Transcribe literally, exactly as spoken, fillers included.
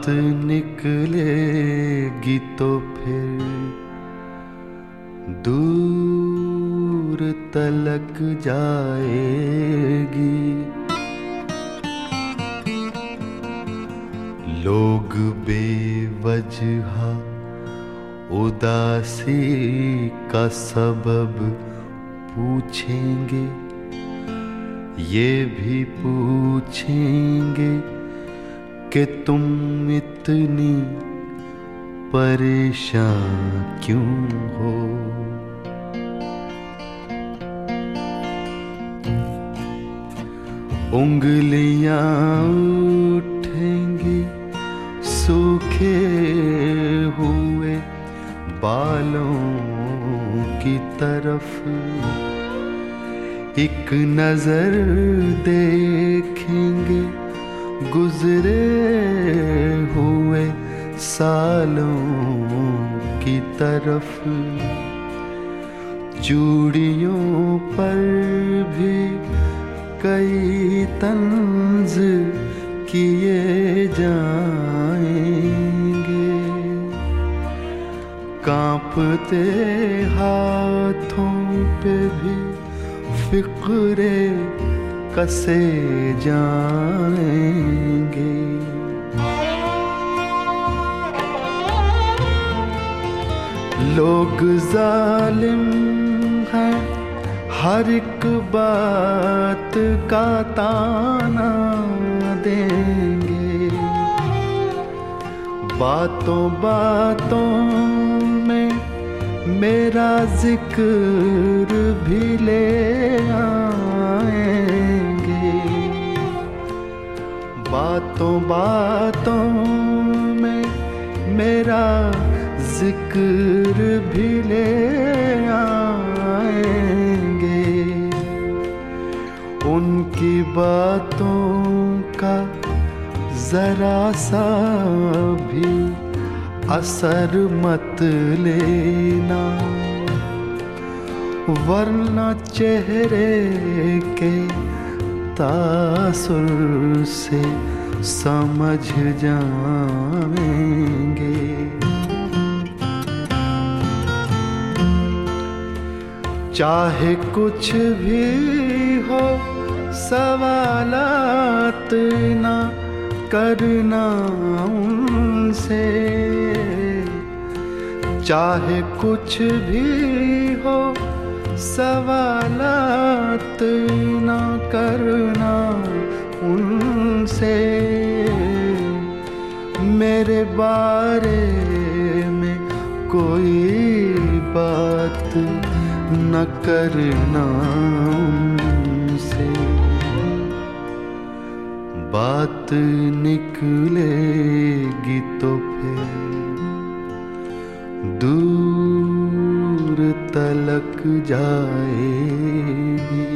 बात निकलेगी तो फिर दूर तलक जाएगी। लोग बेवजह उदासी का सबब पूछेंगे, ये भी पूछेंगे कि तुम इतनी परेशान क्यों हो। उंगलियां उठेंगी सूखे हुए बालों की तरफ, एक नजर देखेंगे गुजरे हुए सालों की तरफ। चूड़ियों पर भी कई तंज किए जाएंगे, कांपते हाथों पे भी फिक्रे कसे जाएंगे। लोग जालिम हैं, हर एक बात का ताना देंगे, बातों बातों में मेरा जिक्र भी ले आएंगे, बातों बातों में मेरा जिक्र भी ले आएंगे। उनकी बातों का जरा सा भी असर मत लेना, वरना चेहरे के तासुर से समझ जाएंगे। चाहे कुछ भी हो सवालात ना करना उनसे, चाहे कुछ भी हो सवालात ना करना उनसे। मेरे बारे में कोई बात न करना उनसे, बात निकलेगी तो फिर दूर तलक जाएगी।